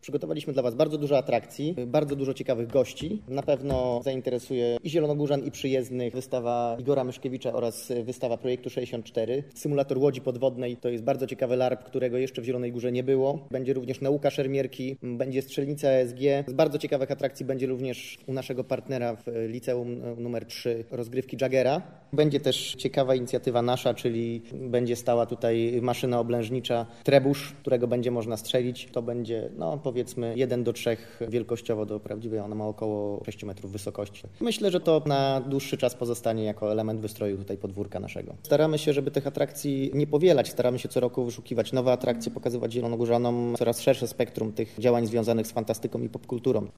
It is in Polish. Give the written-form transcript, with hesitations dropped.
Przygotowaliśmy dla Was bardzo dużo atrakcji, bardzo dużo ciekawych gości. Na pewno zainteresuje i zielonogórzan, i przyjezdnych wystawa Igora Myszkiewicza oraz wystawa Projektu 64. Symulator łodzi podwodnej to jest bardzo ciekawy LARP, którego jeszcze w Zielonej Górze nie było. Będzie również nauka szermierki, będzie strzelnica ESG. Z bardzo ciekawych atrakcji będzie również u naszego partnera w liceum numer 3 rozgrywki Jaggera. Będzie też ciekawa inicjatywa nasza, czyli będzie stała tutaj maszyna oblężnicza Trebusz, którego będzie można strzelić. To będzie, powiedzmy 1:3 wielkościowo do prawdziwej. Ona ma około 6 metrów wysokości. Myślę, że to na dłuższy czas pozostanie jako element wystroju tutaj podwórka naszego. Staramy się, żeby tych atrakcji nie powielać. Staramy się co roku wyszukiwać nowe atrakcje, pokazywać zielonogórzanom coraz szersze spektrum tych działań związanych z fantastyką i popkulturą.